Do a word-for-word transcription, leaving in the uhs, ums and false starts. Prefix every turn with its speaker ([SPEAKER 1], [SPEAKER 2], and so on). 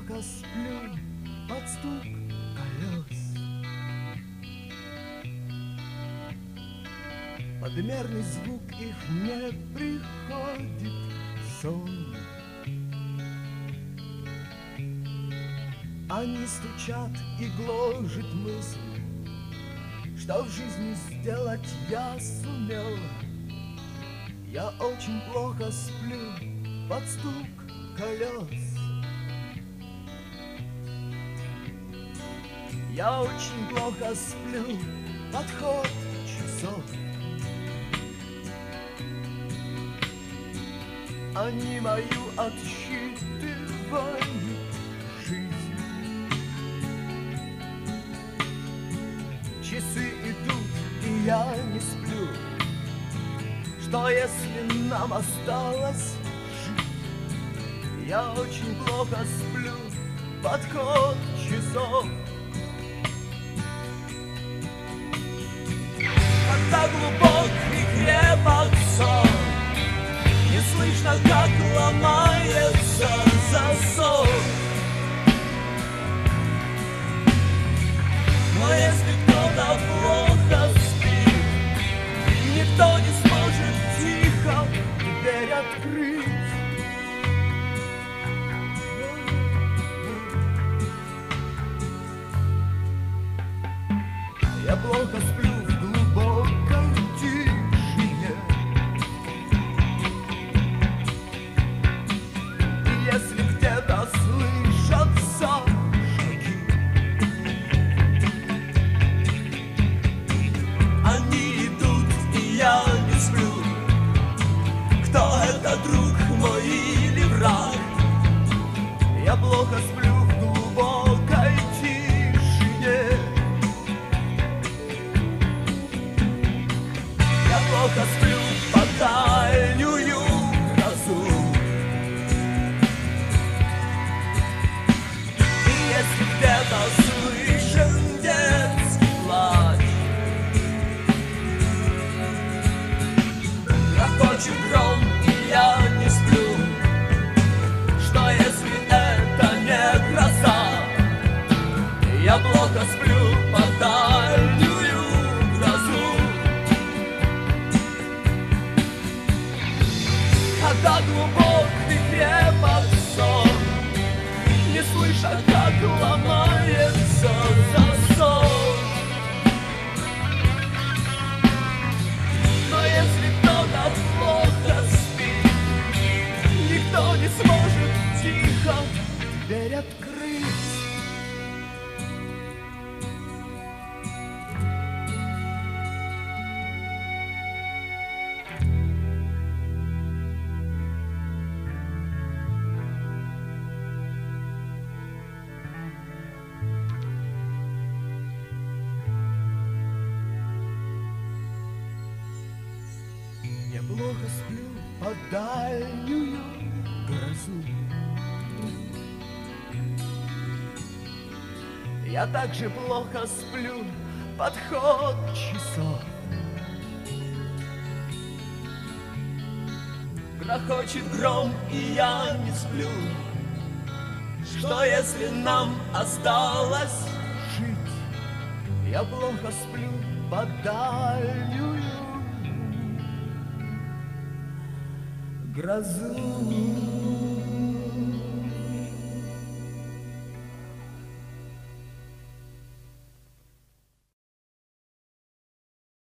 [SPEAKER 1] плохо сплю под стук колес. Подмерный звук их не приходит в сон. Они стучат и гложет мысль, что в жизни сделать я сумел. Я очень плохо сплю под стук колес. Я очень плохо сплю под ход часов. Они мою отсчитывают жизнь. Часы идут, и я не сплю. Что если нам осталось жить? Я очень плохо сплю под ход часов. Когда глубок и крепок сон, не слышно, как ломается засов. Но если кто-то плохо спит, никто не сможет тихо дверь открыть. Я плохо сплю в глубокой тишине. И если где-то слышатся шаги, они идут, и я не сплю. Кто это, друг мой или враг? Я плохо сплю в глубокой тишине. Я плохо сплю под дальнюю грозу. И если где-то слышен детский плач, грохочет гром, и я не сплю. Что если это не гроза? Я плохо сплю под дальнюю грозу. Когда глубок и крепок сон, не слыша, как ломается засов. Но если кто-то плохо спит, никто не сможет тихо дверь открыть. Я плохо сплю под дальнюю грозу. Я также плохо сплю под ход часов. Грохочет гром, и я не сплю. Что если нам осталось жить? Я плохо сплю под дальнюю грозу.